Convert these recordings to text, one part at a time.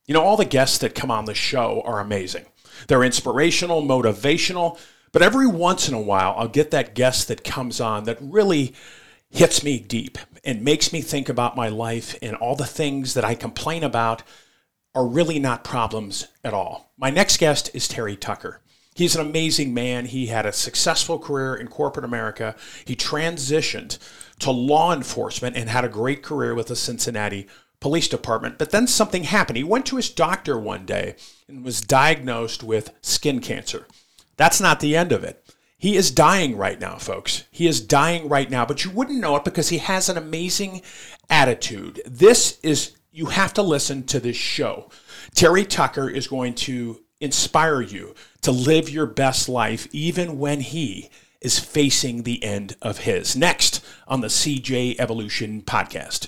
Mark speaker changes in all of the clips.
Speaker 1: You know, all the guests that come on the show are amazing. They're inspirational, motivational, but every once in a while, I'll get that guest that comes on that really hits me deep and makes me think about my life, and all the things that I complain about are really not problems at all. My next guest is Terry Tucker. He's an amazing man. He had a successful career in corporate America. He transitioned to law enforcement and had a great career with the Cincinnati Police Department. But then something happened. He went to his doctor one day and was diagnosed with skin cancer. That's not the end of it. He is dying right now, folks. He is dying right now, but you wouldn't know it because he has an amazing attitude. You have to listen to this show. Terry Tucker is going to inspire you to live your best life even when he is facing the end of his. Next on the CJ Evolution Podcast.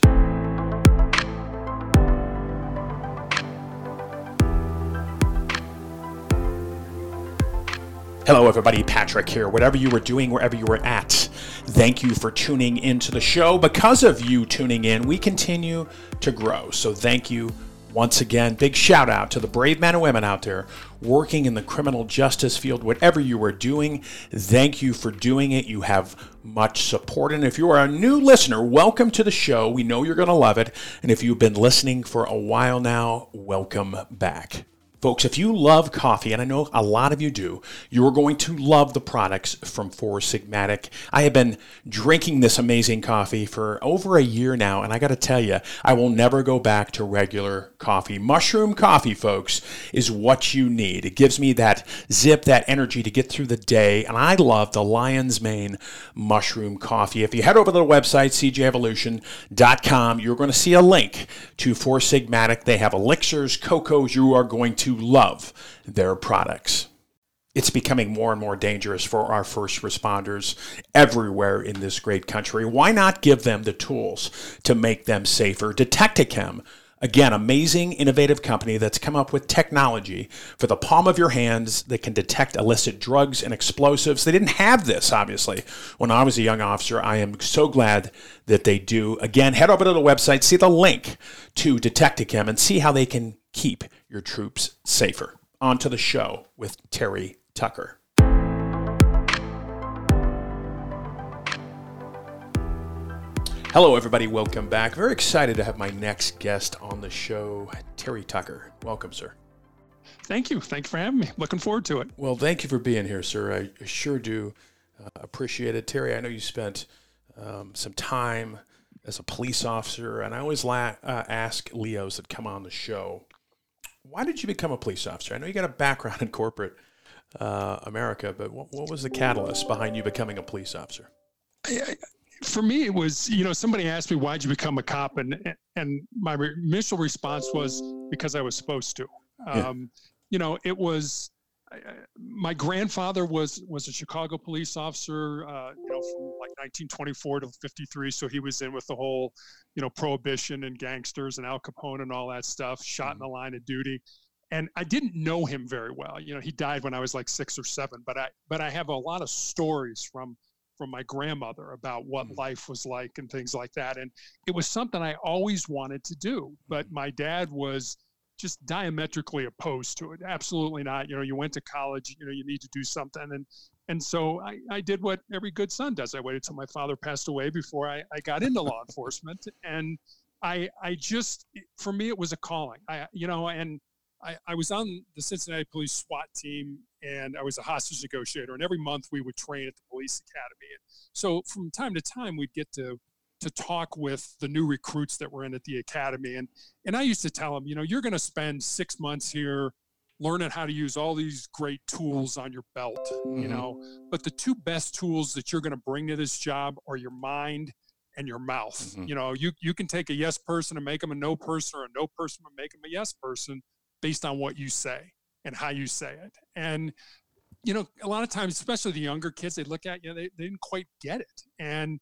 Speaker 1: Hello, everybody. Patrick here. Whatever you were doing, wherever you were at, thank you for tuning into the show. Because of you tuning in, we continue to grow. So thank you once again. Big shout out to the brave men and women out there working in the criminal justice field. Whatever you are doing, thank you for doing it. You have much support. And if you are a new listener, welcome to the show. We know you're going to love it. And if you've been listening for a while now, welcome back. Folks, if you love coffee, and I know a lot of you do, you're going to love the products from Four Sigmatic. I have been drinking this amazing coffee for over a year now, and I got to tell you, I will never go back to regular coffee. Mushroom coffee, folks, is what you need. It gives me that zip, that energy to get through the day, and I love the Lion's Mane mushroom coffee. If you head over to the website, cjevolution.com, you're going to see a link to Four Sigmatic. They have elixirs, cocos. You are going to love their products. It's becoming more and more dangerous for our first responders everywhere in this great country. Why not give them the tools to make them safer? Detectichem, again, amazing, innovative company that's come up with technology for the palm of your hands that can detect illicit drugs and explosives. They didn't have this, obviously, when I was a young officer. I am so glad that they do. Again, head over to the website, see the link to Detectichem, and see how they can keep your troops safer. On to the show with Terry Tucker. Hello, everybody. Welcome back. Very excited to have my next guest on the show, Terry Tucker. Welcome, sir.
Speaker 2: Thank you. Thank you for having me. Looking forward to it.
Speaker 1: Well, thank you for being here, sir. I sure do appreciate it. Terry, I know you spent some time as a police officer, and I always ask Leos that come on the show, why did you become a police officer? I know you got a background in corporate America, but what was the catalyst behind you becoming a police officer?
Speaker 2: For me, it was, somebody asked me, why'd you become a cop? And my initial response was because I was supposed to. It was, my grandfather was a Chicago police officer, from like 1924 to 53. So he was in with the whole, prohibition and gangsters and Al Capone and all that stuff, shot in the line of duty. And I didn't know him very well. He died when I was like 6 or 7, but I have a lot of stories from my grandmother about what life was like and things like that. And it was something I always wanted to do, but my dad was just diametrically opposed to it. Absolutely not. You went to college, you need to do something. And so I did what every good son does. I waited till my father passed away before I got into law enforcement. And for me, it was a calling. I was on the Cincinnati Police SWAT team, and I was a hostage negotiator. And every month we would train at the police academy. And so from time to time, we'd get to talk with the new recruits that were in at the academy. And I used to tell them, you're going to spend 6 months here learning how to use all these great tools on your belt, but the two best tools that you're going to bring to this job are your mind and your mouth. You can take a yes person and make them a no person, or a no person and make them a yes person based on what you say and how you say it. And, a lot of times, especially the younger kids, they look at you, they didn't quite get it. And,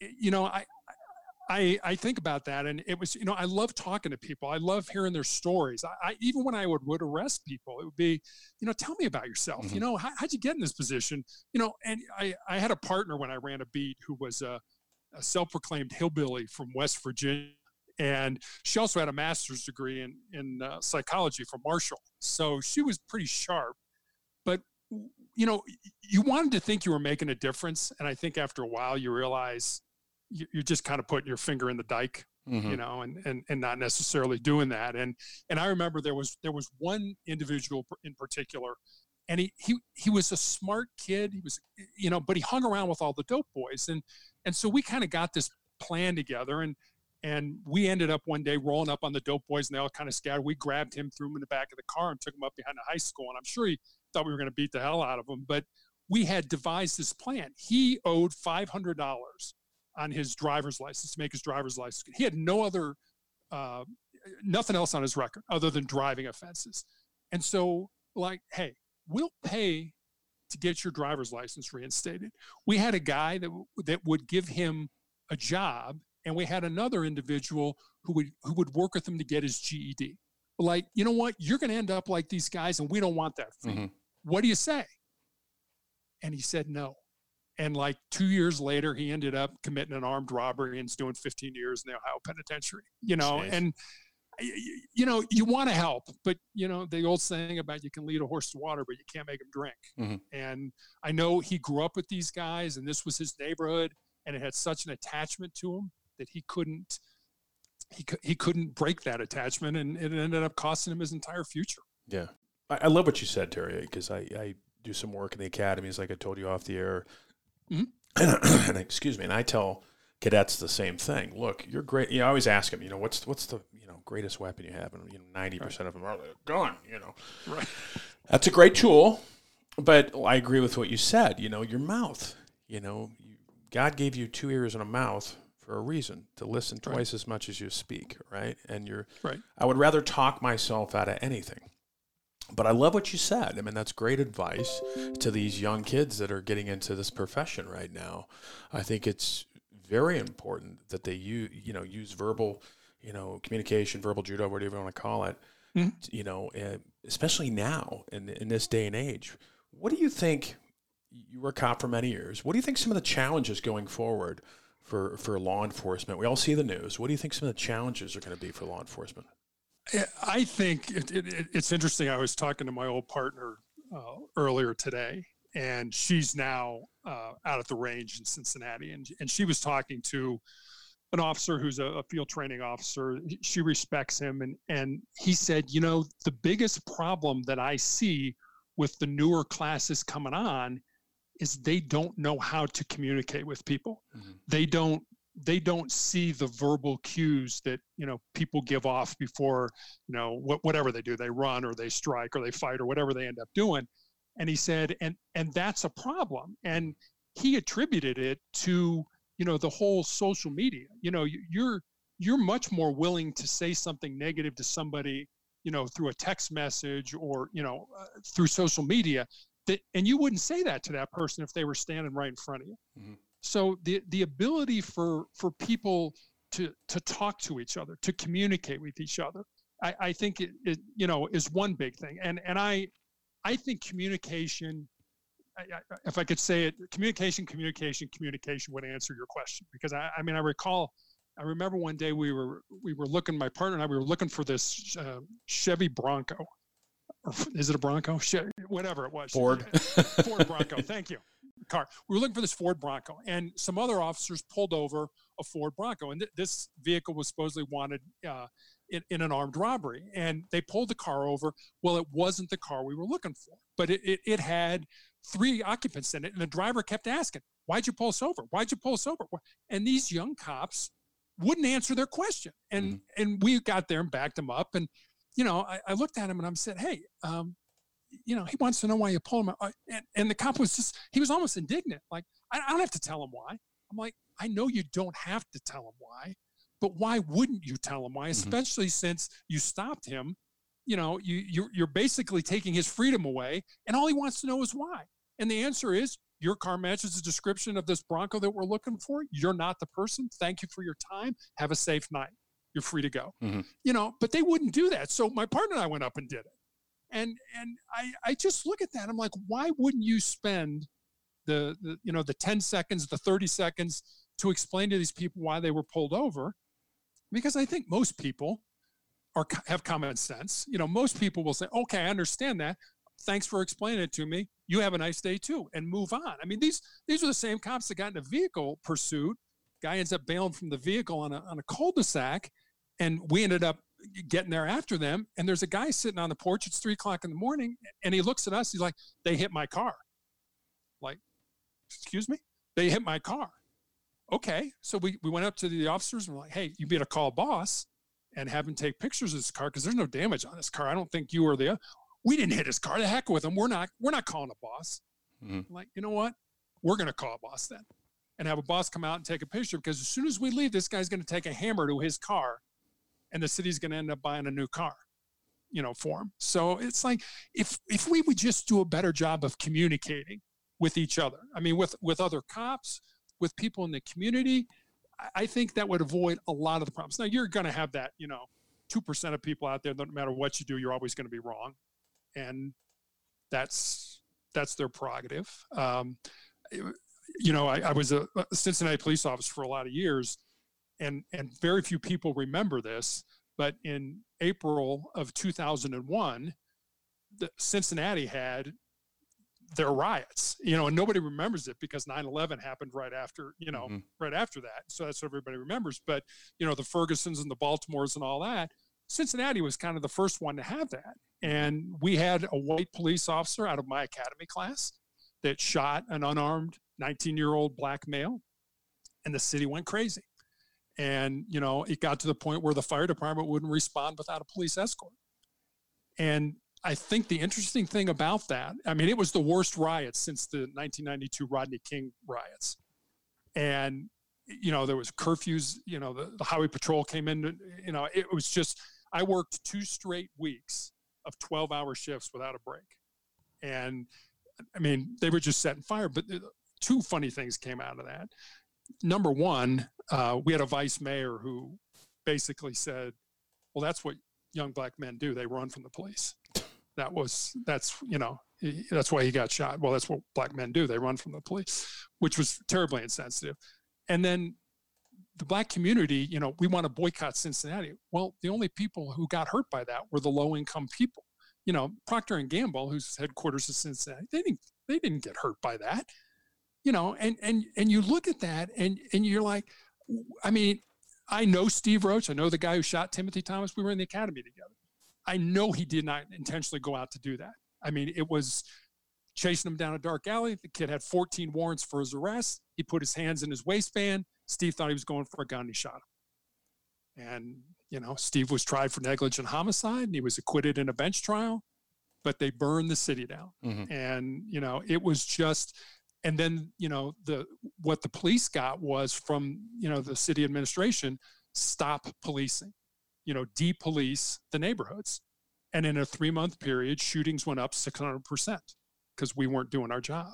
Speaker 2: I think about that, and it was, I love talking to people. I love hearing their stories. I even when I would arrest people, it would be, tell me about yourself. How'd you get in this position? And I had a partner when I ran a beat who was a self-proclaimed hillbilly from West Virginia. And she also had a master's degree in psychology from Marshall. So she was pretty sharp. But, you know, you wanted to think you were making a difference. And I think after a while you realize you're just kind of putting your finger in the dike, you know, and not necessarily doing that. And I remember there was one individual in particular, and he was a smart kid. He was, you know, but he hung around with all the dope boys. And so we kind of got this plan together, and we ended up one day rolling up on the dope boys, and they all kind of scattered. We grabbed him, threw him in the back of the car, and took him up behind the high school. And I'm sure he thought we were going to beat the hell out of him, but we had devised this plan. He owed $500 on his driver's license to make his driver's license. He had no other, nothing else on his record other than driving offenses. And so, like, hey, we'll pay to get your driver's license reinstated. We had a guy that would give him a job, and we had another individual who would work with him to get his GED. Like, you know what? You're going to end up like these guys, and we don't want that for you. What do you say? And he said no. And like 2 years later, he ended up committing an armed robbery and is doing 15 years in the Ohio Penitentiary. You know, Jeez. And you know, you want to help, but you know, the old saying about you can lead a horse to water, but you can't make him drink. And I know he grew up with these guys, and this was his neighborhood, and it had such an attachment to him that he couldn't break that attachment, and it ended up costing him his entire future.
Speaker 1: Yeah. I love what you said, Terry, because I do some work in the academies, like I told you off the air. And excuse me, and I tell cadets the same thing. Look, you're great. You know, I always ask them, you know, what's the greatest weapon you have? And 90% of them are like, gun. You know,
Speaker 2: right?
Speaker 1: That's a great tool, but I agree with what you said. You know, your mouth. You know, God gave you 2 ears and a mouth for a reason, to listen twice as much as you speak, right? And you're
Speaker 2: right.
Speaker 1: I would rather talk myself out of anything. But I love what you said. I mean, that's great advice to these young kids that are getting into this profession right now. I think it's very important that they use verbal, communication, verbal judo, whatever you want to call it, especially now in this day and age. What do you think? You were a cop for many years. What do you think some of the challenges going forward for law enforcement? We all see the news. What do you think some of the challenges are going to be for law enforcement?
Speaker 2: I think it's interesting. I was talking to my old partner earlier today, and she's now out at the range in Cincinnati, and she was talking to an officer who's a field training officer. She respects him, and he said, the biggest problem that I see with the newer classes coming on is they don't know how to communicate with people. Mm-hmm. They don't see the verbal cues that, people give off before, whatever they do, they run or they strike or they fight or whatever they end up doing. And he said, and that's a problem. And he attributed it to, the whole social media. You're much more willing to say something negative to somebody, through a text message or, through social media, and you wouldn't say that to that person if they were standing right in front of you. Mm-hmm. So the ability for people to talk to each other, to communicate with each other, I think it is one big thing. And I think communication, if I could say it, communication would answer your question. Because I remember one day we were looking, my partner and I, we were looking for this Chevy Bronco. Or is it a Bronco? Whatever it was.
Speaker 1: Ford
Speaker 2: Bronco. Thank you. Car. We were looking for this Ford Bronco, and some other officers pulled over a Ford Bronco, and this vehicle was supposedly wanted in an armed robbery, and they pulled the car over. Well, it wasn't the car we were looking for, but it had 3 occupants in it, and the driver kept asking, "Why'd you pull us over? Why'd you pull us over?" And these young cops wouldn't answer their question, and we got there and backed them up, and I looked at him and I said, "Hey, he wants to know why you pull him." And the cop was he was almost indignant. Like, I don't have to tell him why. I'm like, I know you don't have to tell him why, but why wouldn't you tell him why? Especially since you stopped him, you're basically taking his freedom away, and all he wants to know is why. And the answer is, your car matches the description of this Bronco that we're looking for. You're not the person. Thank you for your time. Have a safe night. You're free to go. Mm-hmm. But they wouldn't do that. So my partner and I went up and did it. And I just look at that. I'm like, why wouldn't you spend the 10 seconds, the 30 seconds to explain to these people why they were pulled over? Because I think most people have common sense. Most people will say, okay, I understand that. Thanks for explaining it to me. You have a nice day too, and move on. I mean, these are the same cops that got in a vehicle pursuit. Guy ends up bailing from the vehicle on a cul-de-sac, and we ended up getting there after them. And there's a guy sitting on the porch. It's 3:00 in the morning, and he looks at us. He's like, "They hit my car." Like, excuse me? They hit my car. Okay, so we went up to the officers and we're like, "Hey, you better call boss and have him take pictures of this car because there's no damage on this car. I don't think you or the." We didn't hit his car. The heck with him. We're not calling a boss. Mm-hmm. Like, you know what? We're going to call a boss then and have a boss come out and take a picture, because as soon as we leave, this guy's going to take a hammer to his car and the city's going to end up buying a new car, for him. So it's like, if we would just do a better job of communicating with each other, I mean, with other cops, with people in the community, I think that would avoid a lot of the problems. Now, you're going to have that, 2% of people out there, no matter what you do, you're always going to be wrong. And that's their prerogative. I was a Cincinnati police officer for a lot of years, and very few people remember this, but in April of 2001, Cincinnati had their riots, and nobody remembers it because 9/11 happened right after, right after that. So that's what everybody remembers. But, the Fergusons and the Baltimores and all that, Cincinnati was kind of the first one to have that. And we had a white police officer out of my academy class that shot an unarmed 19-year-old black male, and the city went crazy. And, it got to the point where the fire department wouldn't respond without a police escort. And I think the interesting thing about that, I mean, it was the worst riots since the 1992 Rodney King riots. And, there was curfews, the highway patrol came in, it was just, I worked 2 straight weeks of 12-hour shifts without a break. And I mean, they were just setting fire, but 2 funny things came out of that. Number one, we had a vice mayor who basically said, well, that's what young black men do. They run from the police. That's why he got shot. Well, that's what black men do. They run from the police, which was terribly insensitive. And then the black community, we want to boycott Cincinnati. Well, the only people who got hurt by that were the low-income people. Procter & Gamble, whose headquarters is Cincinnati, they didn't get hurt by that. And you look at that and you're like, I mean, I know Steve Roach. I know the guy who shot Timothy Thomas. We were in the academy together. I know he did not intentionally go out to do that. I mean, it was chasing him down a dark alley. The kid had 14 warrants for his arrest. He put his hands in his waistband. Steve thought he was going for a gun. He shot him. And, Steve was tried for negligent homicide and he was acquitted in a bench trial, but they burned the city down. Mm-hmm. And, it was just, and then, what the police got was from, the city administration, stop policing, de-police the neighborhoods. And in a 3-month period, shootings went up 600% because we weren't doing our job.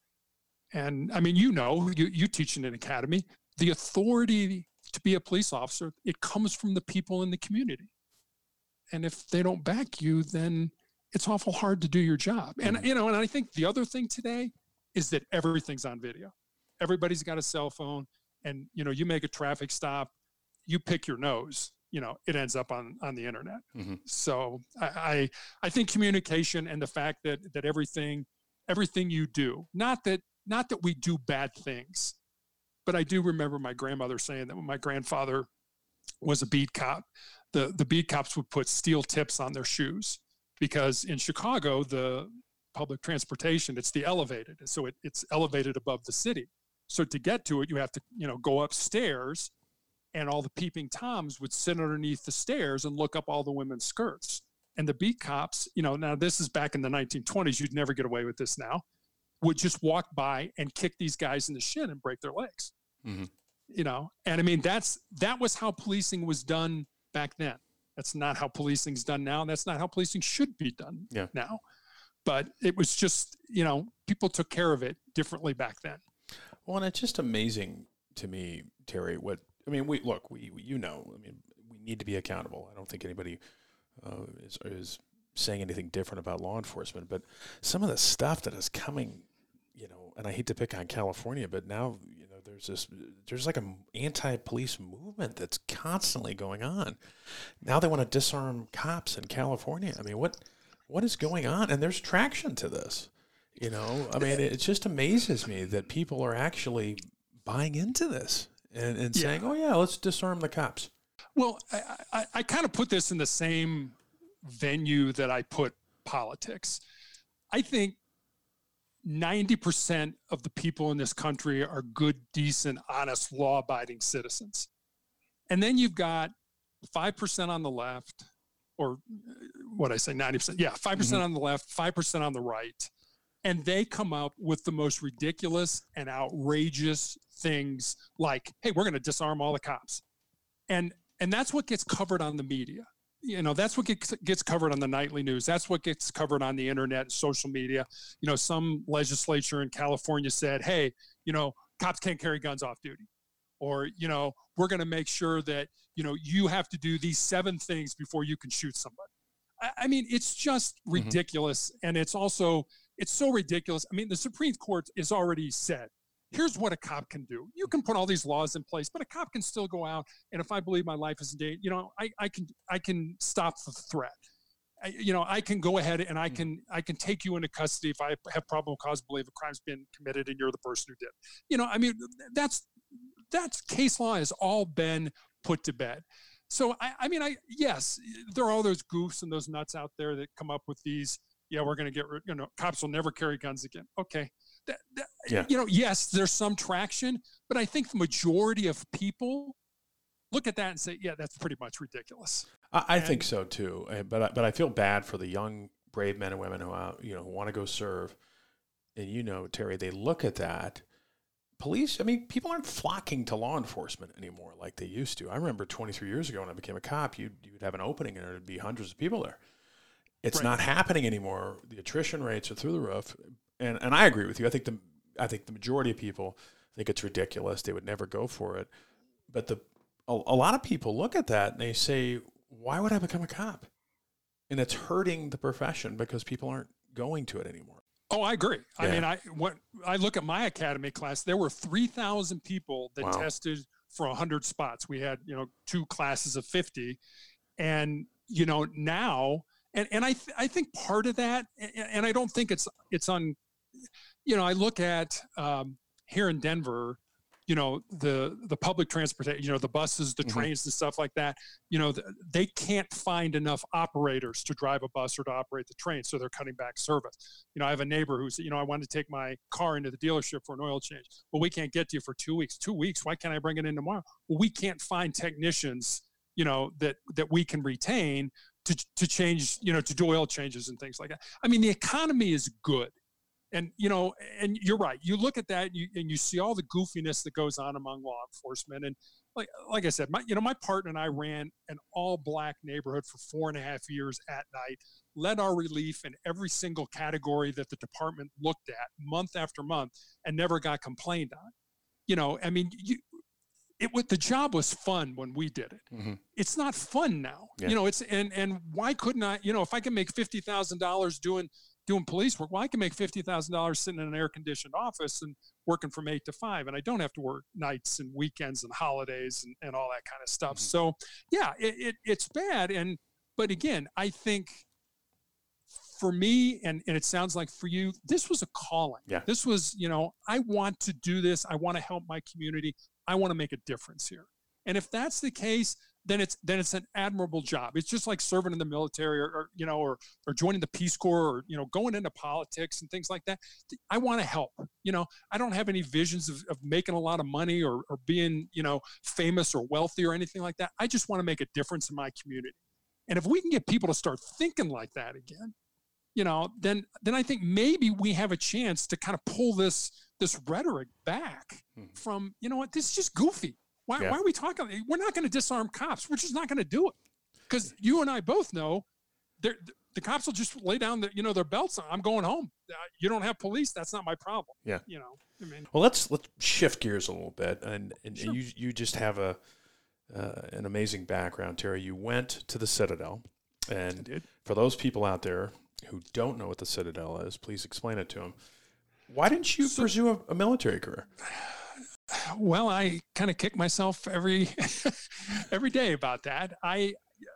Speaker 2: And I mean, you teach in an academy, the authority to be a police officer, it comes from the people in the community. And if they don't back you, then it's awful hard to do your job. And, and I think the other thing today is that everything's on video. Everybody's got a cell phone and, you make a traffic stop, you pick your nose, it ends up on the internet. Mm-hmm. So I think communication and the fact that everything you do, not that we do bad things, but I do remember my grandmother saying that when my grandfather was a beat cop, the beat cops would put steel tips on their shoes because in Chicago, the public transportation, it's the elevated. So it's elevated above the city. So to get to it, you have to, go upstairs, and all the peeping Toms would sit underneath the stairs and look up all the women's skirts. And the beat cops, now this is back in the 1920s, you'd never get away with this now, would just walk by and kick these guys in the shin and break their legs. Mm-hmm. And I mean, that was how policing was done back then. That's not how policing's done now. That's not how policing should be done now. But it was just, people took care of it differently back then.
Speaker 1: Well, and it's just amazing to me, Terry, we need to be accountable. I don't think anybody is saying anything different about law enforcement, but some of the stuff that is coming, and I hate to pick on California, but now, there's like an anti-police movement that's constantly going on. Now they want to disarm cops in California. I mean, what is going on? And there's traction to this. You know, I mean, it just amazes me that people are actually buying into this and saying, "Oh yeah, let's disarm the cops."
Speaker 2: Well, I kind of put this in the same venue that I put politics. I think 90% of the people in this country are good, decent, honest, law-abiding citizens. And then you've got 5% on the left, or what I say, 90%. Yeah, 5% on the left, 5% on the right. And they come up with the most ridiculous and outrageous things like, hey, we're going to disarm all the cops. And that's what gets covered on the media. You know, that's what gets covered on the nightly news. That's what gets covered on the internet and social media. You know, some legislature in California said, hey, you know, cops can't carry guns off duty. Or, you know, we're going to make sure that, you know, you have to do these 7 things before you can shoot somebody. I mean, it's just ridiculous. And it's so ridiculous. I mean, the Supreme Court has already said, here's what a cop can do. You can put all these laws in place, but a cop can still go out. And if I believe my life is in danger, you know, I can stop the threat. I can go ahead and I can take you into custody if I have probable cause to believe a crime's been committed and you're the person who did it. You know, I mean, that's case law has all been put to bed. So yes, there are all those goofs and those nuts out there that come up with these. Yeah, we're going to get rid. You know, cops will never carry guns again. Okay. You know, yes, there's some traction, but I think the majority of people look at that and say, yeah, that's pretty much ridiculous.
Speaker 1: I think so too. But I feel bad for the young, brave men and women who want to go serve. And, you know, Terry, they look at that. Police, I mean, people aren't flocking to law enforcement anymore like they used to. I remember 23 years ago when I became a cop, you'd have an opening and there'd be hundreds of people there. It's not happening anymore. The attrition rates are through the roof. And I agree with you. I think the majority of people think it's ridiculous. They would never go for it. But a lot of people look at that and they say, why would I become a cop? And it's hurting the profession because people aren't going to it anymore.
Speaker 2: Oh, I agree. Yeah. I mean, I look at my academy class, there were 3,000 people that tested for 100 spots. We had, you know, 2 classes of 50. And, you know, now, and I think part of that, and I don't think it's on, you know, I look at here in Denver, you know, the public transportation, you know, the buses, the trains and stuff like that, you know, they can't find enough operators to drive a bus or to operate the train. So they're cutting back service. You know, I have a neighbor who's, you know, I wanted to take my car into the dealership for an oil change. Well, we can't get to you for 2 weeks. 2 weeks. Why can't I bring it in tomorrow? Well, we can't find technicians, you know, that we can retain to change, you know, to do oil changes and things like that. I mean, the economy is good. And, you know, and you're right. You look at that and you see all the goofiness that goes on among law enforcement. And like I said, my partner and I ran an all black neighborhood for 4.5 years at night, led our relief in every single category that the department looked at month after month and never got complained on. You know, I mean, the job was fun when we did it. It's not fun now. You know, and why couldn't I, you know, if I can make $50,000 doing police work, well, I can make $50,000 sitting in an air-conditioned office and working from 8 to 5, and I don't have to work nights and weekends and holidays and all that kind of stuff. So, yeah, it's bad. But again, I think for me, and it sounds like for you, this was a calling. Yeah. This was, you know, I want to do this. I want to help my community. I want to make a difference here. And if that's the case, then it's an admirable job. It's just like serving in the military or joining the Peace Corps or, you know, going into politics and things like that. I want to help. You know, I don't have any visions of making a lot of money or being, you know, famous or wealthy or anything like that. I just want to make a difference in my community. And if we can get people to start thinking like that again, you know, then I think maybe we have a chance to kind of pull this rhetoric back from, you know what, this is just goofy. Why are we talking? We're not going to disarm cops. We're just not going to do it because you and I both know the cops will just lay down their belts. I'm going home. You don't have police. That's not my problem. Yeah. You know, I mean,
Speaker 1: well, let's shift gears a little bit. And sure. you just have an amazing background, Terry. You went to the Citadel. And for those people out there who don't know what the Citadel is, please explain it to them. Why didn't you pursue a military career?
Speaker 2: Well, I kind of kick myself every day about that. I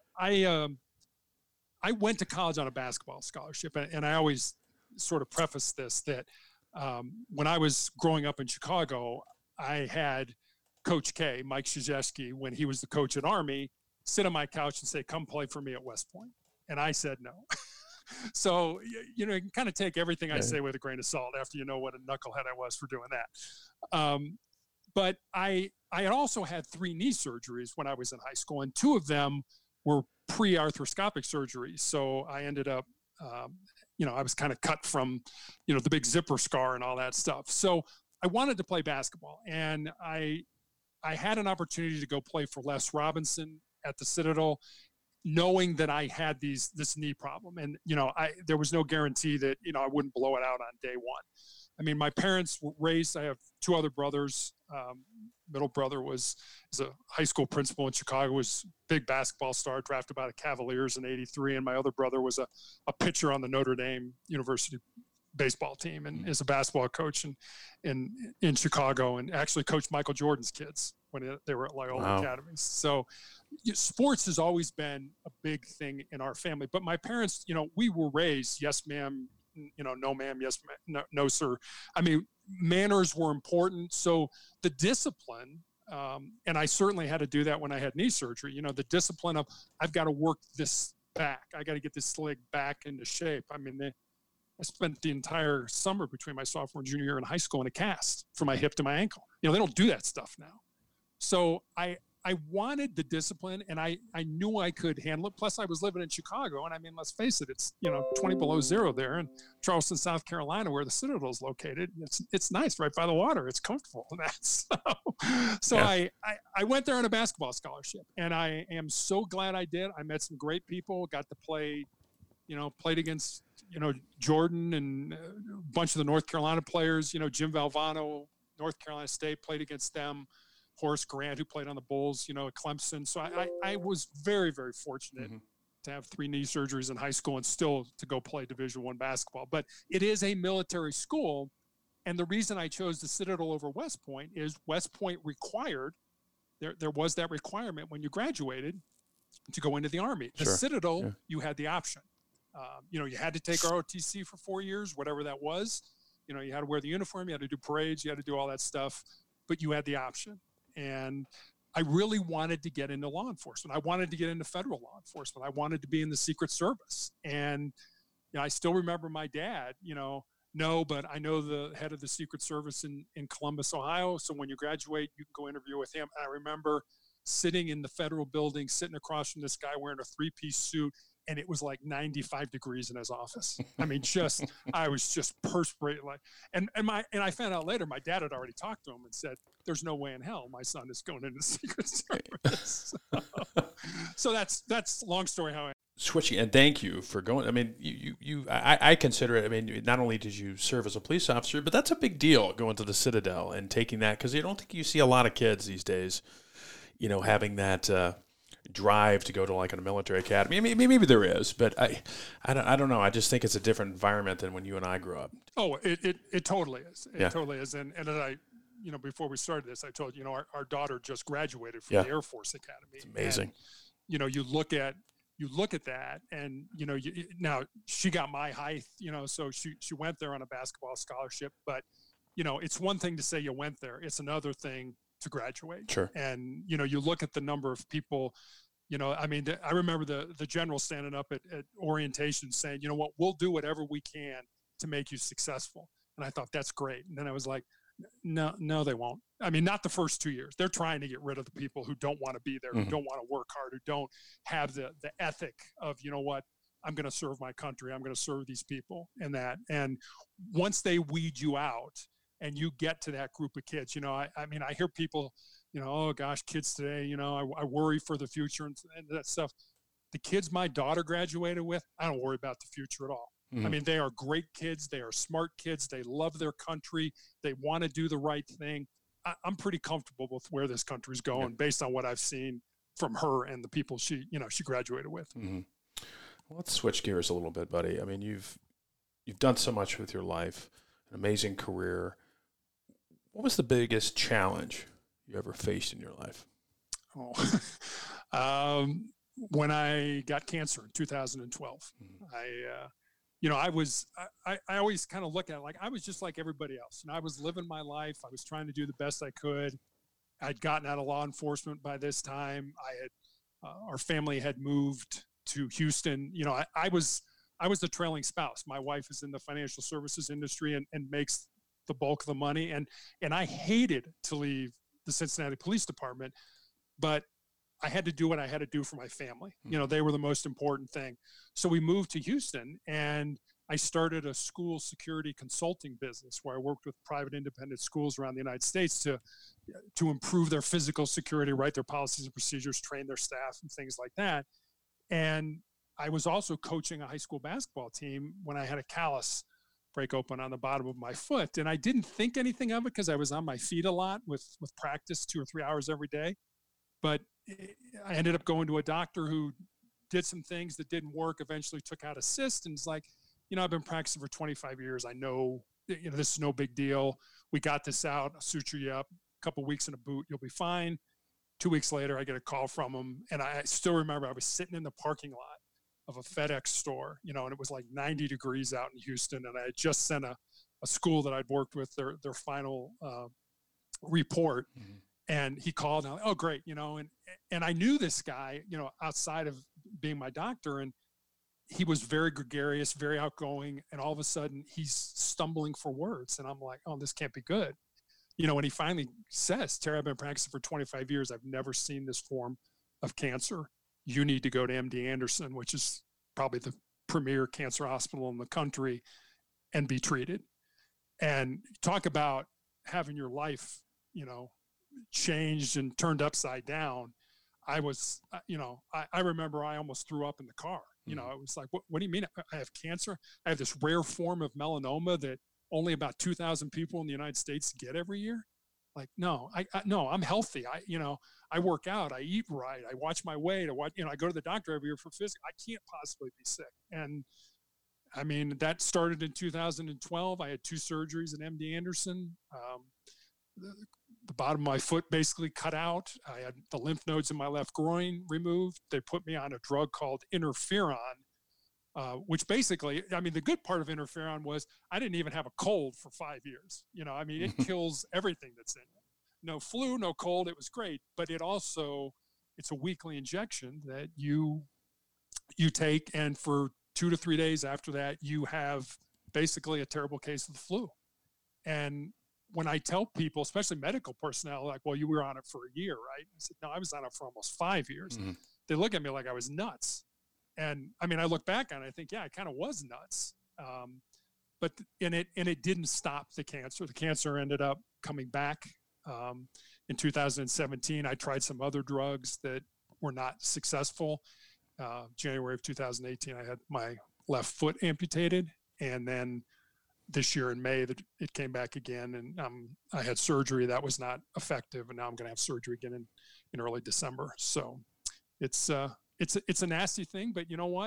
Speaker 2: went to college on a basketball scholarship, and I always sort of preface this that when I was growing up in Chicago, I had Coach K, Mike Krzyzewski, when he was the coach at Army, sit on my couch and say, "Come play for me at West Point," and I said no. So you can kind of take everything I say with a grain of salt after you know what a knucklehead I was for doing that. But I had also had 3 knee surgeries when I was in high school, and 2 of them were pre-arthroscopic surgeries. So I ended up, I was kind of cut from, the big zipper scar and all that stuff. So I wanted to play basketball, and I had an opportunity to go play for Les Robinson at the Citadel, knowing that I had this knee problem. And, there was no guarantee that, I wouldn't blow it out on day one. I mean, my parents were raised, I have 2 other brothers. Middle brother is a high school principal in Chicago, was a big basketball star, drafted by the Cavaliers in '83. And my other brother was a pitcher on the Notre Dame University baseball team and is a basketball coach in Chicago, and actually coached Michael Jordan's kids when they were at Loyola Academies. So sports has always been a big thing in our family. But my parents, we were raised, yes, ma'am, no, ma'am, yes, ma'am, no, sir. I mean, manners were important. So the discipline, and I certainly had to do that when I had knee surgery, the discipline of I've got to work this back. I got to get this leg back into shape. I mean, I spent the entire summer between my sophomore and junior year in high school in a cast from my hip to my ankle. They don't do that stuff now. So I wanted the discipline, and I knew I could handle it. Plus, I was living in Chicago, and I mean, let's face it, it's 20 below zero there in Charleston, South Carolina, where the Citadel is located. It's nice, right by the water. It's comfortable. So yeah. I went there on a basketball scholarship, and I am so glad I did. I met some great people, got to play, played against Jordan and a bunch of the North Carolina players. Jim Valvano, North Carolina State, played against them. Horace Grant, who played on the Bulls, at Clemson. So I was very, very fortunate to have 3 knee surgeries in high school and still to go play Division I basketball. But it is a military school. And the reason I chose the Citadel over West Point is West Point required, there was that requirement when you graduated to go into the Army. The Citadel, you had the option. You had to take ROTC for 4 years, whatever that was. You had to wear the uniform, you had to do parades, you had to do all that stuff, but you had the option. And I really wanted to get into law enforcement. I wanted to get into federal law enforcement. I wanted to be in the Secret Service. And I still remember my dad, no, but I know the head of the Secret Service in Columbus, Ohio. So when you graduate, you can go interview with him. And I remember sitting in the federal building, sitting across from this guy wearing a 3-piece suit, and it was like 95 degrees in his office. I mean, I was just perspiring. And I found out later, my dad had already talked to him and said, "There's no way in hell my son is going into the Secret Service." So that's long story how I.
Speaker 1: Switching, and thank you for going. I mean, I consider it. I mean, not only did you serve as a police officer, but that's a big deal going to the Citadel and taking that, because I don't think you see a lot of kids these days, having that drive to go to like a military academy. I mean, maybe there is, but I don't know. I just think it's a different environment than when you and I grew up.
Speaker 2: Oh, it totally is. It totally is. And as I, before we started this, I told you, our daughter just graduated from the Air Force Academy.
Speaker 1: It's amazing.
Speaker 2: And, you look at that, and now she got my height, so she went there on a basketball scholarship. But it's one thing to say you went there; it's another thing to graduate.
Speaker 1: Sure.
Speaker 2: And you look at the number of people. I mean, I remember the general standing up at orientation saying, "You know what? We'll do whatever we can to make you successful." And I thought, that's great. And then I was like, no, they won't. I mean, not the first 2 years. They're trying to get rid of the people who don't want to be there, who don't want to work hard, who don't have the ethic of, I'm going to serve my country. I'm going to serve these people and that. And once they weed you out and you get to that group of kids, I mean, I hear people, oh gosh, kids today, I worry for the future and that stuff. The kids my daughter graduated with, I don't worry about the future at all. I mean, they are great kids. They are smart kids. They love their country. They want to do the right thing. I'm pretty comfortable with where this country's going based on what I've seen from her and the people she graduated with.
Speaker 1: Well, let's switch gears a little bit, buddy. I mean, you've done so much with your life, an amazing career. What was the biggest challenge you ever faced in your life?
Speaker 2: When I got cancer in 2012, I always kind of look at it like I was just like everybody else. And I was living my life. I was trying to do the best I could. I'd gotten out of law enforcement by this time. Our family had moved to Houston. I was the trailing spouse. My wife is in the financial services industry and makes the bulk of the money. And I hated to leave the Cincinnati Police Department, but I had to do what I had to do for my family. They were the most important thing. So we moved to Houston, and I started a school security consulting business where I worked with private independent schools around the United States to improve their physical security, write their policies and procedures, train their staff and things like that. And I was also coaching a high school basketball team when I had a callus break open on the bottom of my foot. And I didn't think anything of it because I was on my feet a lot with practice 2 or 3 hours every day. But I ended up going to a doctor who did some things that didn't work, eventually took out a cyst, and was like, I've been practicing for 25 years. I know, this is no big deal. We got this out. I'll suture you up. A couple of weeks in a boot, you'll be fine. 2 weeks later, I get a call from him. And I still remember I was sitting in the parking lot of a FedEx store, and it was like 90 degrees out in Houston. And I had just sent a school that I'd worked with their final report. Mm-hmm. And he called, and I'm like, oh, great, and I knew this guy, outside of being my doctor, and he was very gregarious, very outgoing, and all of a sudden he's stumbling for words, and I'm like, oh, this can't be good. When he finally says, Terry, I've been practicing for 25 years. I've never seen this form of cancer. You need to go to MD Anderson, which is probably the premier cancer hospital in the country, and be treated. And talk about having your life, changed and turned upside down. I was, I remember I almost threw up in the car. It was like, what do you mean I have cancer? I have this rare form of melanoma that only about 2,000 people in the United States get every year. Like, no, no, I'm healthy. I work out, I eat right, I watch my weight, I go to the doctor every year for physical. I can't possibly be sick. And I mean, that started in 2012. I had 2 surgeries at MD Anderson. The bottom of my foot basically cut out. I had the lymph nodes in my left groin removed. They put me on a drug called interferon, which basically, the good part of interferon was I didn't even have a cold for 5 years. It kills everything that's in it. No flu, no cold. It was great. But it's a weekly injection that you take. And for 2 to 3 days after that, you have basically a terrible case of the flu. And when I tell people, especially medical personnel, like, well, you were on it for a year, right? I said, no, I was on it for almost 5 years. Mm-hmm. They look at me like I was nuts. And I look back on it, I think, yeah, I kind of was nuts. But it didn't stop the cancer. The cancer ended up coming back in 2017. I tried some other drugs that were not successful. January of 2018, I had my left foot amputated. And then this year in May, it came back again, and I had surgery that was not effective, and now I'm going to have surgery again in early December. So it's a nasty thing, but you know what?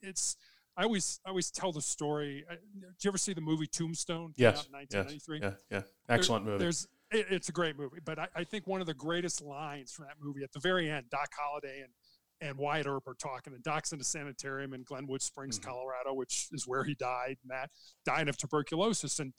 Speaker 2: I always tell the story. Did you ever see the movie Tombstone?
Speaker 1: Yes.
Speaker 2: In 1993?
Speaker 1: Yeah. Excellent movie.
Speaker 2: It's a great movie, but I think one of the greatest lines from that movie at the very end, Doc Holliday and Wyatt Earp are talking, and Doc's in a sanitarium in Glenwood Springs, mm-hmm. Colorado, which is where he died, dying of tuberculosis. And,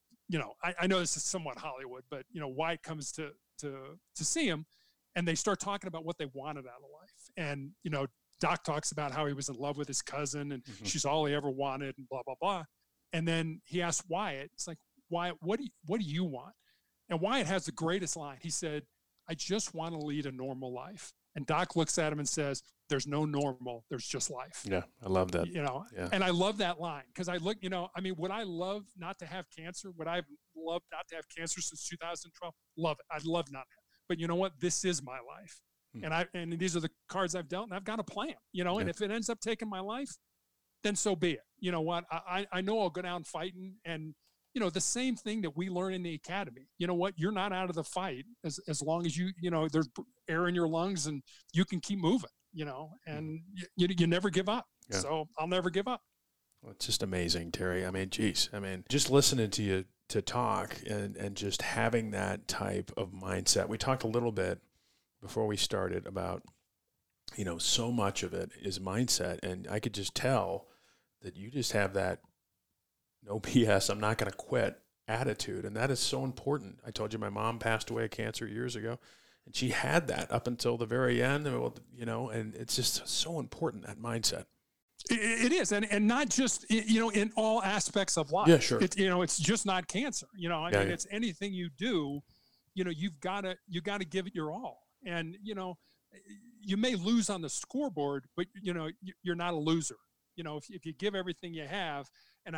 Speaker 2: I know this is somewhat Hollywood, but, Wyatt comes to see him, and they start talking about what they wanted out of life. And, Doc talks about how he was in love with his cousin, and mm-hmm. she's all he ever wanted, and blah, blah, blah. And then he asks Wyatt, it's like, Wyatt, what do you want? And Wyatt has the greatest line. He said, I just want to lead a normal life. And Doc looks at him and says, there's no normal, there's just life.
Speaker 1: Yeah, I love that.
Speaker 2: Yeah. And I love that line because would I love not to have cancer? Would I love not to have cancer since 2012? Love it. I'd love not to have. But you know what? This is my life. And these are the cards I've dealt, and I've got a plan, and if it ends up taking my life, then so be it. You know what? I know I'll go down fighting, and the same thing that we learn in the academy. You know what? You're not out of the fight as long as there's air in your lungs and you can keep moving, and you never give up. Yeah. So I'll never give up.
Speaker 1: Well, it's just amazing, Terry. Geez. Just listening to you to talk and just having that type of mindset. We talked a little bit before we started about, so much of it is mindset. And I could just tell that you just have that no BS, I'm not going to quit attitude. And that is so important. I told you my mom passed away of cancer years ago, and she had that up until the very end, and it's just so important, that mindset.
Speaker 2: It is. And not just, in all aspects of life.
Speaker 1: Yeah, sure.
Speaker 2: It's just not cancer. It's anything you do, you've got to give it your all. And, you may lose on the scoreboard, but, you're not a loser. If you give everything you have, and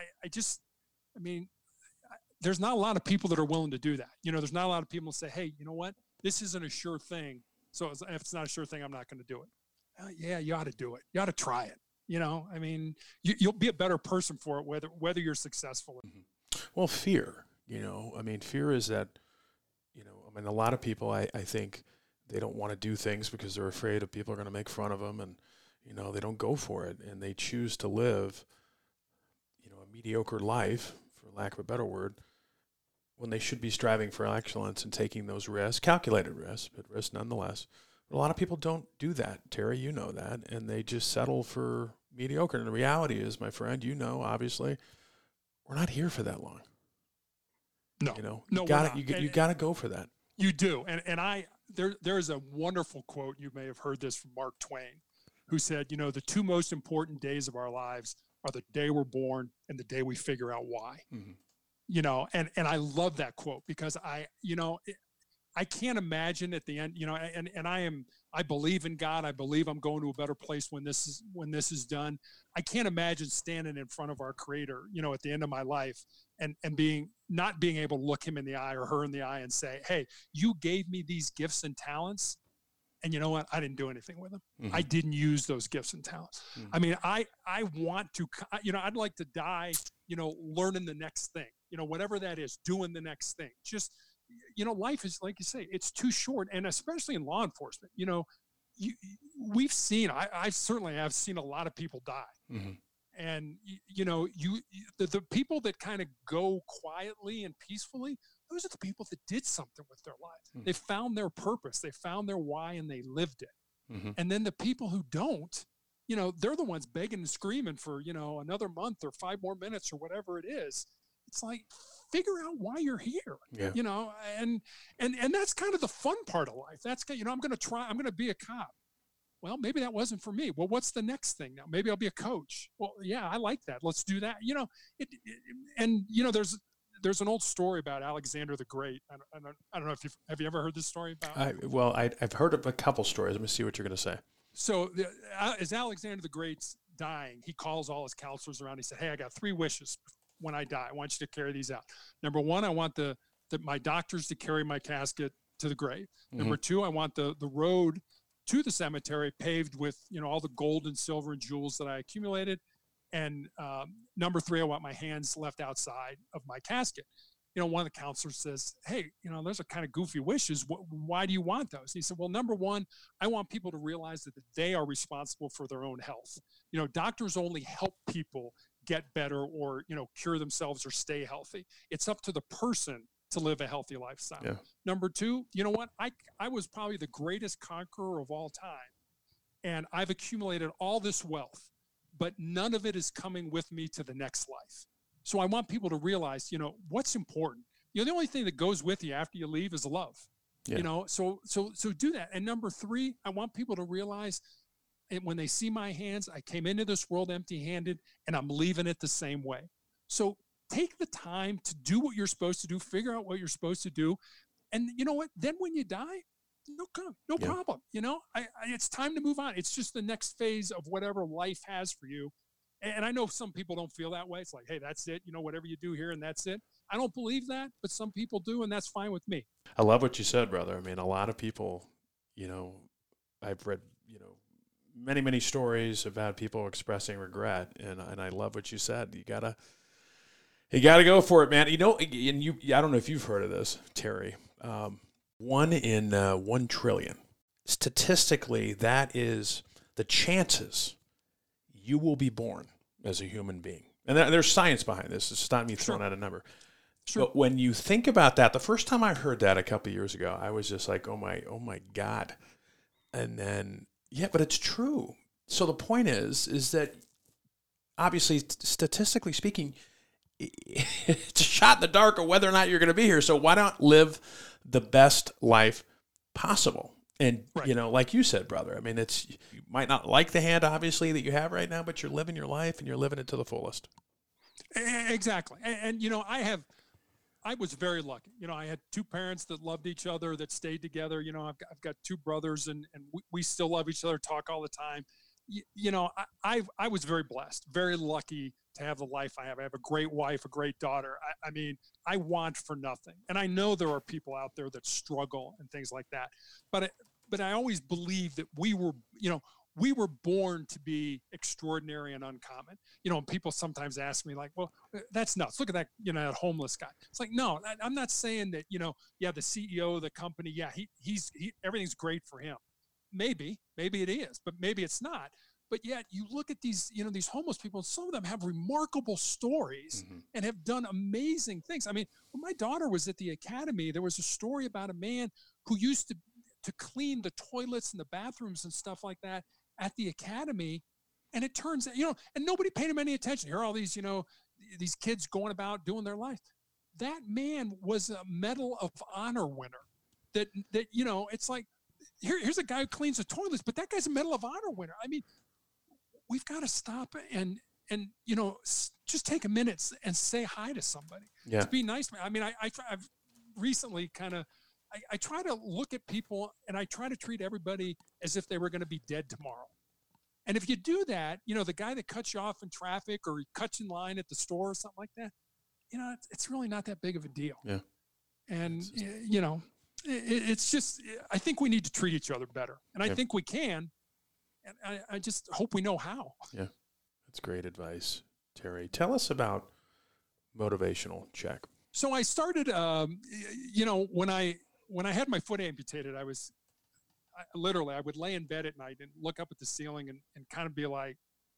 Speaker 2: there's not a lot of people that are willing to do that. There's not a lot of people that say, hey, you know what? This isn't a sure thing. So if it's not a sure thing, I'm not going to do it. Yeah, you ought to do it. You ought to try it. You'll be a better person for it, whether you're successful.
Speaker 1: Well, fear, fear is that, a lot of people, I think they don't want to do things because they're afraid of people are going to make fun of them, and, they don't go for it, and they choose to live, a mediocre life, for lack of a better word, when they should be striving for excellence and taking those risks, calculated risks, but risks nonetheless. But a lot of people don't do that, Terry, you know that, and they just settle for mediocre. And the reality is, my friend, obviously, we're not here for that long.
Speaker 2: No,
Speaker 1: you got to go for that.
Speaker 2: You do, and there's a wonderful quote, you may have heard this from Mark Twain, who said, the two most important days of our lives are the day we're born and the day we figure out why. Mm-hmm. And I love that quote because I can't imagine at the end, and I believe in God. I believe I'm going to a better place when this is done. I can't imagine standing in front of our Creator, at the end of my life and not being able to look him in the eye or her in the eye and say, hey, you gave me these gifts and talents. And you know what? I didn't do anything with them. Mm-hmm. I didn't use those gifts and talents. Mm-hmm. I want to, I'd like to die, learning the next thing, whatever that is, doing the next thing. Just, life is, like you say, it's too short. And especially in law enforcement, we've seen, I certainly have seen a lot of people die. Mm-hmm. And, the people that kind of go quietly and peacefully, those are the people that did something with their lives. Mm-hmm. They found their purpose, they found their why, and they lived it. Mm-hmm. And then the people who don't, they're the ones begging and screaming for, another month or 5 more minutes or whatever it is. It's like, figure out why you're here, and that's kind of the fun part of life. That's, I'm going to be a cop. Well, maybe that wasn't for me. Well, what's the next thing now? Maybe I'll be a coach. Well, yeah, I like that. Let's do that. There's an old story about Alexander the Great. I don't know if have you ever heard this story about?
Speaker 1: I've heard of a couple stories. Let me see what you're going to say.
Speaker 2: So as Alexander the Great's dying, he calls all his counselors around. He said, hey, I got 3 wishes when I die. I want you to carry these out. Number 1, I want my doctors to carry my casket to the grave. Mm-hmm. Number 2, I want the road to the cemetery paved with, all the gold and silver and jewels that I accumulated. And number 3, I want my hands left outside of my casket. One of the counselors says, hey, those are kind of goofy wishes. Why do you want those? And he said, well, number 1, I want people to realize that they are responsible for their own health. Doctors only help people get better or, cure themselves or stay healthy. It's up to the person to live a healthy lifestyle. Yeah. Number 2, you know what? I was probably the greatest conqueror of all time. And I've accumulated all this wealth, but none of it is coming with me to the next life. So I want people to realize, what's important. The only thing that goes with you after you leave is love. Yeah. So do that. And number 3, I want people to realize when they see my hands, I came into this world empty-handed and I'm leaving it the same way. So take the time to do what you're supposed to do, figure out what you're supposed to do. And you know what? Then when you die, no problem. It's time to move on. It's just the next phase of whatever life has for you. And I know some people don't feel that way. It's like, hey, that's it. Whatever you do here and that's it. I don't believe that, but some people do, and that's fine with me.
Speaker 1: I love what you said, brother. A lot of people, I've read, many, many stories about people expressing regret, and I love what you said. You gotta go for it, man. And I don't know if you've heard of this, Terry. 1 in 1 trillion. Statistically, that is the chances you will be born as a human being. And there's science behind this. It's not me throwing out a number.
Speaker 2: Sure.
Speaker 1: But when you think about that, the first time I heard that a couple of years ago, I was just like, oh my God. And then, yeah, but it's true. So the point is that obviously, statistically speaking, it's a shot in the dark of whether or not you're going to be here. So why not live the best life possible? And,
Speaker 2: right.
Speaker 1: Like you said, brother, I mean, you might not like the hand, obviously, that you have right now, but you're living your life and you're living it to the fullest.
Speaker 2: Exactly. And I was very lucky. I had two parents that loved each other, that stayed together. I've got two brothers, and we still love each other, talk all the time. I was very blessed, very lucky to have the life I have. I have a great wife, a great daughter. I mean, I want for nothing. And I know there are people out there that struggle and things like that. But I always believe that we were born to be extraordinary and uncommon. And people sometimes ask me, like, well, that's nuts. Look at that, that homeless guy. It's like, no, I'm not saying that, the CEO of the company, yeah, he's everything's great for him. Maybe it is, but maybe it's not. But yet you look at these, these homeless people, and some of them have remarkable stories and have done amazing things. I mean, when my daughter was at the academy, there was a story about a man who used to clean the toilets and the bathrooms and stuff like that at the academy. And it turns out, and nobody paid him any attention. Here are all these, these kids going about doing their life. That man was a Medal of Honor winner. That it's like, here's a guy who cleans the toilets, but that guy's a Medal of Honor winner. I mean, we've got to stop and just take a minute and say hi to somebody.
Speaker 1: Yeah.
Speaker 2: To be nice. I mean, I've recently I try to look at people, and I try to treat everybody as if they were going to be dead tomorrow. And if you do that, the guy that cuts you off in traffic or cuts in line at the store or something like that, it's really not that big of a deal.
Speaker 1: Yeah.
Speaker 2: And, it's just, I think we need to treat each other better. And I think we can. And I just hope we know how.
Speaker 1: Yeah. That's great advice, Terry. Tell us about Motivational Check.
Speaker 2: So I started, when I had my foot amputated, I would lay in bed at night and look up at the ceiling and kind of be like,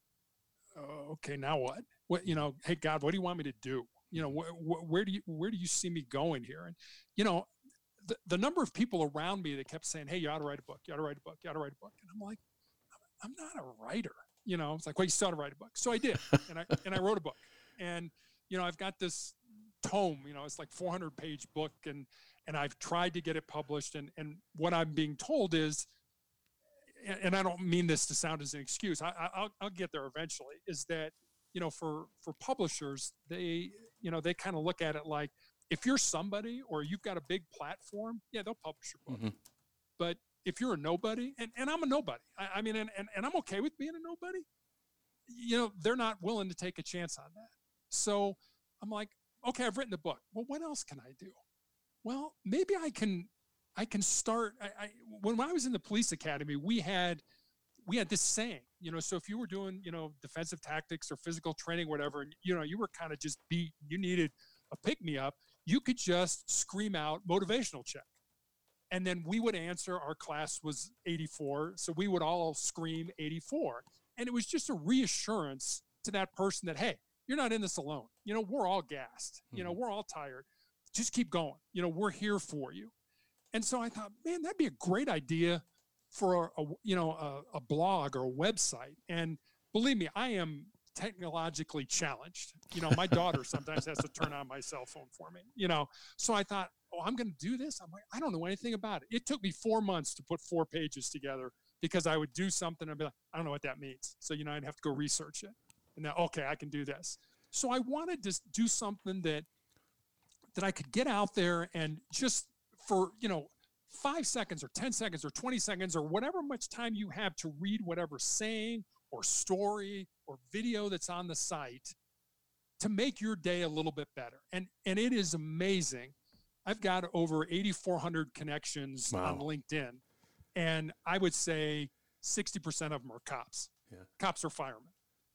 Speaker 2: oh, okay, now what? Hey, God, what do you want me to do? Where do you see me going here? And, the number of people around me that kept saying, hey, you ought to write a book. You ought to write a book. You ought to write a book. And I'm like, I'm not a writer. It's like, well, you still ought to write a book. So I did. And I wrote a book. And, I've got this tome, it's like 400-page book. And I've tried to get it published. And what I'm being told is, and I don't mean this to sound as an excuse, I'll get there eventually, is that, for publishers, they kind of look at it like, if you're somebody or you've got a big platform, yeah, they'll publish your book. Mm-hmm. But if you're a nobody, and I'm a nobody, I mean, and I'm okay with being a nobody, they're not willing to take a chance on that. So I'm like, okay, I've written a book. Well, what else can I do? Well, maybe I can start. When I was in the police academy, we had this saying, so if you were doing, defensive tactics or physical training, whatever, and, you were kind of just beat, you needed a pick-me-up, you could just scream out motivational check. And then we would answer, our class was 84. So we would all scream 84. And it was just a reassurance to that person that, hey, you're not in this alone. We're all gassed. We're all tired. Just keep going. We're here for you. And so I thought, man, that'd be a great idea for a blog or a website. And believe me, I am technologically challenged. My daughter sometimes has to turn on my cell phone for me, So I thought, oh, I'm going to do this. I'm like, I don't know anything about it. It took me 4 months to put 4 pages together because I would do something. I'd be like, I don't know what that means. So, I'd have to go research it. And then, okay, I can do this. So I wanted to do something that I could get out there and just for, 5 seconds or 10 seconds or 20 seconds or whatever much time you have to read whatever saying or story or video that's on the site to make your day a little bit better. And it is amazing. I've got over 8,400 connections on LinkedIn, and I would say 60% of them are cops. Yeah. Cops are firemen,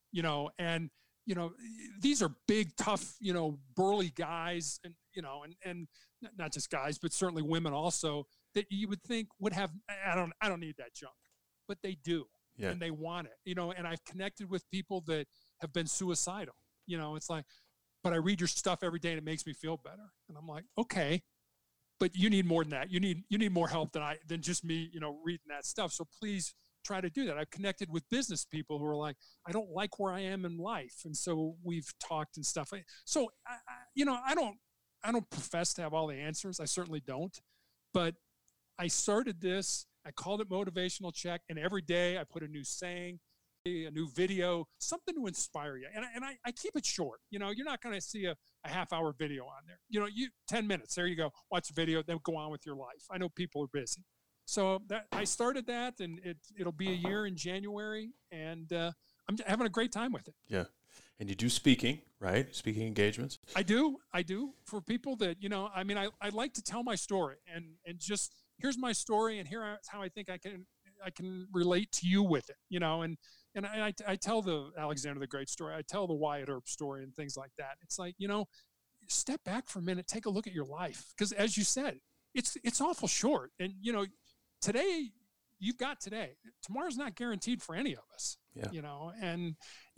Speaker 2: and these are big, tough, burly guys, and and not just guys, but certainly women also, that you would think would have, I don't need that junk, but they do. Yeah. And they want it, and I've connected with people that have been suicidal. It's like, but I read your stuff every day and it makes me feel better. And I'm like, okay, but you need more than that. You need more help than just me, reading that stuff. So please try to do that. I've connected with business people who are like, I don't like where I am in life. And so we've talked and stuff. So, I don't profess to have all the answers. I certainly don't, but I started this, I called it Motivational Check, and every day I put a new saying, a new video, something to inspire you. And I keep it short. You're not going to see a half-hour video on there. 10 minutes, there you go, watch the video, then go on with your life. I know people are busy. So I started that, and it'll be a year in January, and I'm having a great time with it.
Speaker 1: Yeah. And you do speaking, right? Speaking engagements?
Speaker 2: I do. For people that, I like to tell my story and just, here's my story, and here's how I think I can relate to you with it, and I tell the Alexander the Great story. I tell the Wyatt Earp story and things like that. It's like, step back for a minute, take a look at your life. Because as you said, it's awful short. And, today, you've got today. Tomorrow's not guaranteed for any of us.
Speaker 1: Yeah.
Speaker 2: And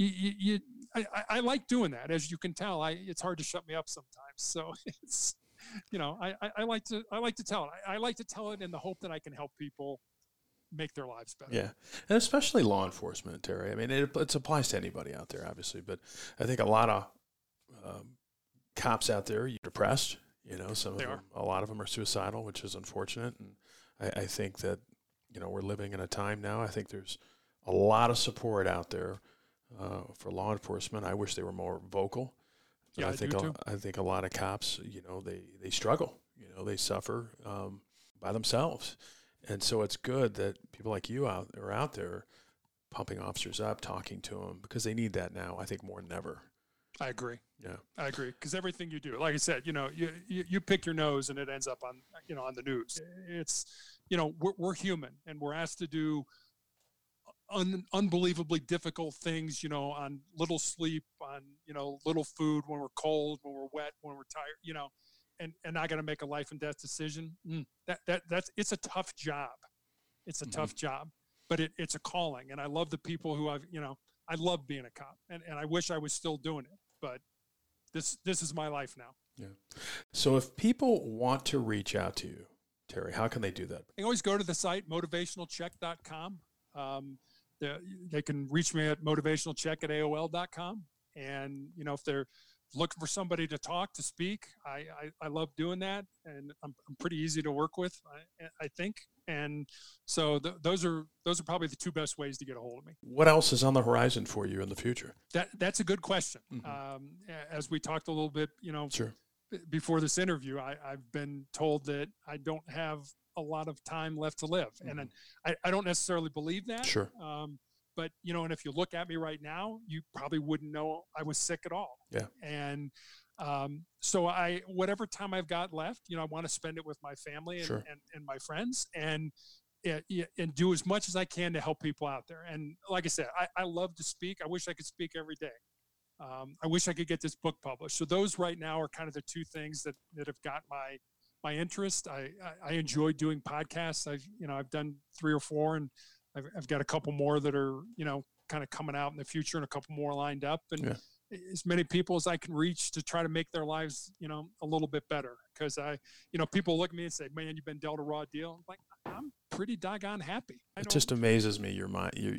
Speaker 2: I like doing that. As you can tell, it's hard to shut me up sometimes. So it's, I like to tell it. I like to tell it in the hope that I can help people make their lives better.
Speaker 1: Yeah. And especially law enforcement, Terry. I mean, it applies to anybody out there, obviously, but I think a lot of cops out there are depressed, some of them, a lot of them are suicidal, which is unfortunate. And I think that, we're living in a time now. I think there's a lot of support out there for law enforcement. I wish they were more vocal. But
Speaker 2: Yeah,
Speaker 1: I think a lot of cops, they struggle. They suffer by themselves. And so it's good that people like you are out there pumping officers up, talking to them, because they need that now, I think, more than ever.
Speaker 2: I agree.
Speaker 1: Yeah,
Speaker 2: I agree. Because everything you do, like I said, you pick your nose and it ends up on the news. It's, we're human and we're asked to do unbelievably difficult things, on little sleep, on, little food, when we're cold, when we're wet, when we're tired, and I got to make a life and death decision. It's a tough job. It's a tough job, but it's a calling. And I love the people who I love being a cop, and I wish I was still doing it, but this is my life now.
Speaker 1: Yeah. So if people want to reach out to you, Terry, how can they do that?
Speaker 2: They always go to the site, motivationalcheck.com. They can reach me at motivationalcheck@aol.com. And, if they're looking for somebody to talk, to speak, I love doing that. And I'm pretty easy to work with, I think. And so those are probably the two best ways to get a hold of me.
Speaker 1: What else is on the horizon for you in the future?
Speaker 2: That's a good question. As we talked a little bit,
Speaker 1: Sure.
Speaker 2: Before this interview, I've been told that I don't have a lot of time left to live. And I don't necessarily believe that.
Speaker 1: Sure.
Speaker 2: But, and if you look at me right now, you probably wouldn't know I was sick at all.
Speaker 1: Yeah.
Speaker 2: And so whatever time I've got left, I want to spend it with my family and my friends and do as much as I can to help people out there. And like I said, I love to speak. I wish I could speak every day. I wish I could get this book published. So those right now are kind of the two things that have got my interest. I enjoy doing podcasts. I've done 3 or 4, and I've got a couple more that are, kind of coming out in the future, and a couple more lined up, and as many people as I can reach to try to make their lives, a little bit better. Because people look at me and say, "Man, you've been dealt a raw deal." I'm like, I'm pretty doggone happy.
Speaker 1: It just amazes me your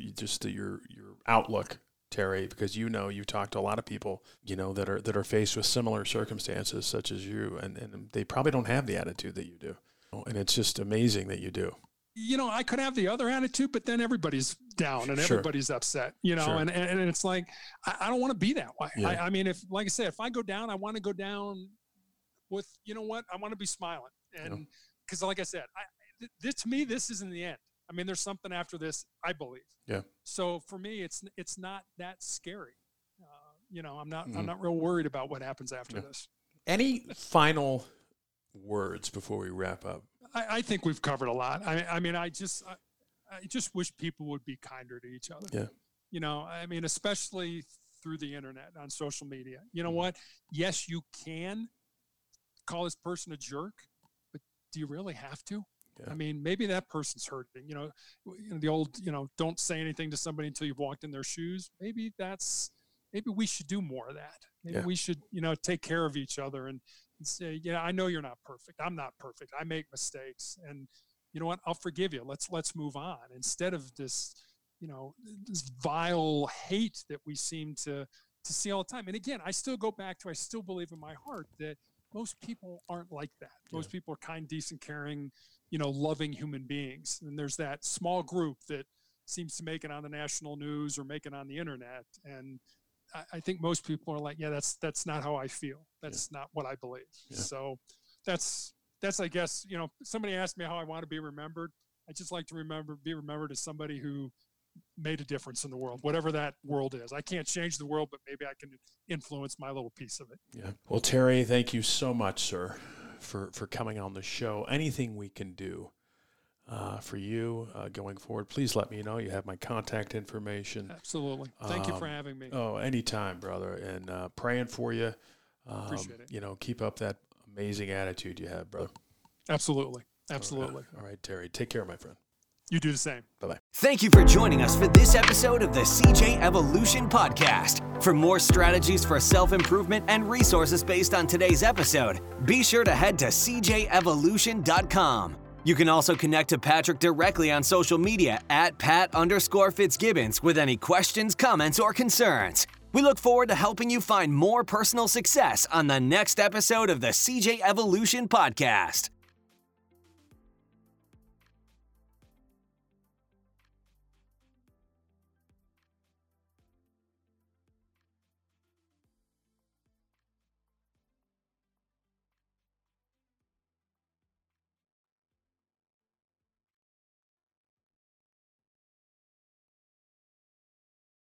Speaker 1: outlook, Terry, because you talk to a lot of people, that are faced with similar circumstances such as you, and they probably don't have the attitude that you do. And it's just amazing that you do.
Speaker 2: I could have the other attitude, but then everybody's down and everybody's upset,
Speaker 1: Sure.
Speaker 2: and it's like, I don't want to be that way.
Speaker 1: Yeah.
Speaker 2: I mean, like I said, if I go down, I want to go down with, I want to be smiling. And because like I said, to me, this isn't the end. I mean, there's something after this, I believe.
Speaker 1: Yeah.
Speaker 2: So for me, it's not that scary. I'm not real worried about what happens after this.
Speaker 1: Any final words before we wrap up?
Speaker 2: I think we've covered a lot. I mean, I just wish people would be kinder to each other.
Speaker 1: Yeah.
Speaker 2: I mean, especially through the internet, on social media. You know what? Yes, you can call this person a jerk, but do you really have to? Yeah. I mean, maybe that person's hurting. The old, don't say anything to somebody until you've walked in their shoes. Maybe that's maybe we should do more of that. Maybe we should, take care of each other and say, I know you're not perfect. I'm not perfect. I make mistakes, and you know what? I'll forgive you. Let's move on, instead of this, this vile hate that we seem to see all the time. And again, I still go back to, I still believe in my heart that most people aren't like that. Most people are kind, decent, caring, loving human beings. And there's that small group that seems to make it on the national news or make it on the internet. And I think most people are like, that's not how I feel. That's not what I believe. Yeah. So that's, I guess, somebody asked me how I want to be remembered. I just like to be remembered as somebody who made a difference in the world, whatever that world is. I can't change the world, but maybe I can influence my little piece of it.
Speaker 1: Yeah. Well, Terry, thank you so much, sir, for coming on the show. Anything we can do for you going forward, please let me know. You have my contact information.
Speaker 2: Absolutely. Thank you for having me.
Speaker 1: Oh, anytime, brother. And praying for you.
Speaker 2: Appreciate it.
Speaker 1: Keep up that amazing attitude you have, brother.
Speaker 2: Absolutely.
Speaker 1: All right, Terry. Take care, my friend.
Speaker 2: You do the same.
Speaker 1: Bye-bye.
Speaker 3: Thank you for joining us for this episode of the CJ Evolution Podcast. For more strategies for self-improvement and resources based on today's episode, be sure to head to cjevolution.com. You can also connect to Patrick directly on social media at Pat_Fitzgibbons with any questions, comments, or concerns. We look forward to helping you find more personal success on the next episode of the CJ Evolution Podcast.